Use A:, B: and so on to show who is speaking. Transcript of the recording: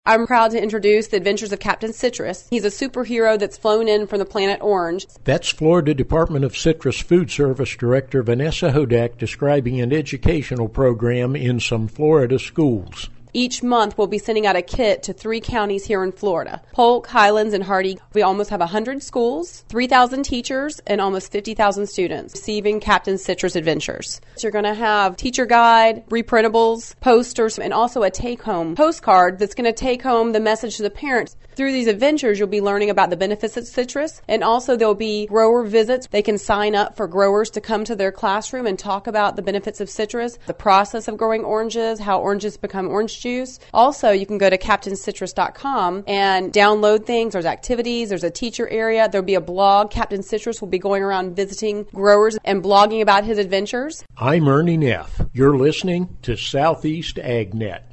A: I'm proud to introduce the adventures of Captain Citrus. He's a superhero that's flown in from the planet Orange.
B: That's Florida Department of Citrus Food Service Director Vanessa Hodak describing an educational program in some Florida schools.
A: Each month, we'll be sending out a kit to 3 counties here in Florida, Polk, Highlands, and Hardee. We almost have 100 schools, 3,000 teachers, and almost 50,000 students receiving Captain Citrus Adventures. So you're going to have teacher guide, reprintables, posters, and also a take-home postcard that's going to take home the message to the parents. Through these adventures, you'll be learning about the benefits of citrus, and also there'll be grower visits. They can sign up for growers to come to their classroom and talk about the benefits of citrus, the process of growing oranges, how oranges become orange juice. Also, you can go to CaptainCitrus.com and download things. There's activities, there's a teacher area, there'll be a blog. Captain Citrus will be going around visiting growers and blogging about his adventures.
B: I'm Ernie Neff. You're listening to Southeast AgNet.